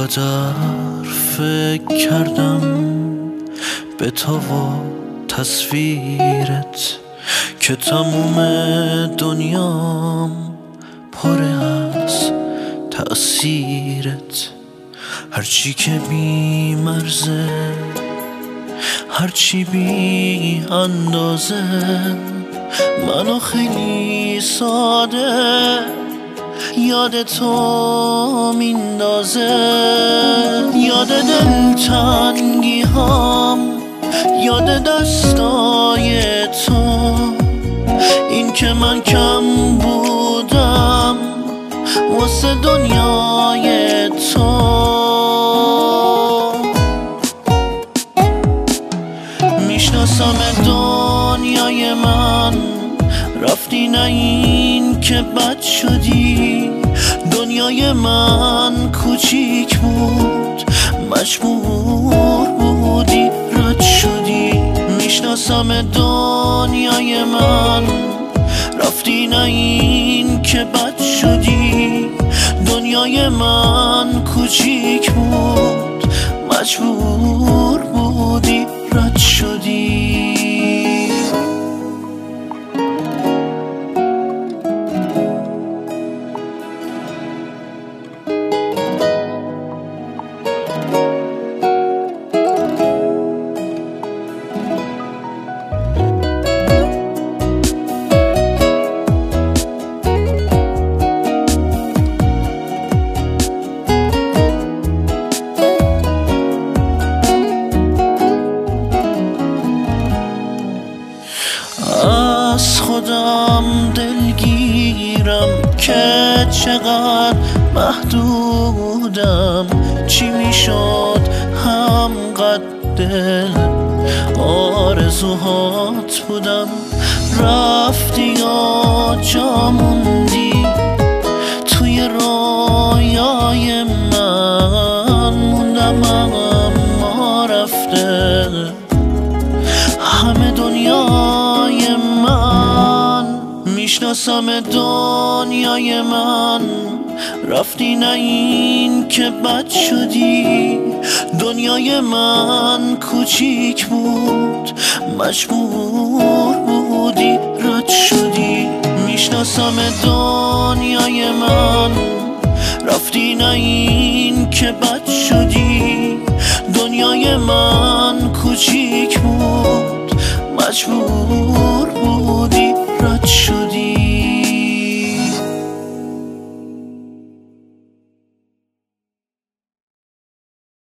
چقدر فکر کردم به تو و تصویرت که تموم دنیام پر از تأثیرت. هرچی که بی مرزه، هرچی بی اندازه، منو خیلی ساده یاد تو میندازه. یاد دلتنگی هام، یاد دستای تو، این که من کم بودم واسه دنیای تو. میشناسم دنیای من، رفتی نه این که بد شدی. دنیای من کوچیک بود، مجبور بودی رد شدی. میشناسم دنیای من، رفتی نه این که بد شدی. دنیای من کوچیک بود، مجبور بودی رد شدی. از خودم دلگیرم که چقدر محدودم. چی میشد همقدر دل آرزوهات بودم. رفتی یا جا موندی توی رویای من. موندم اما رفته همه دنیای من. میشناسم دنیای من، رفتی نه این که بد شدی. دنیای من کوچیک بود، مجبور بودی رد شدی. میشناسم دنیای من، رفتی نه این که بد شدی. دنیای من کوچیک بود، مجبور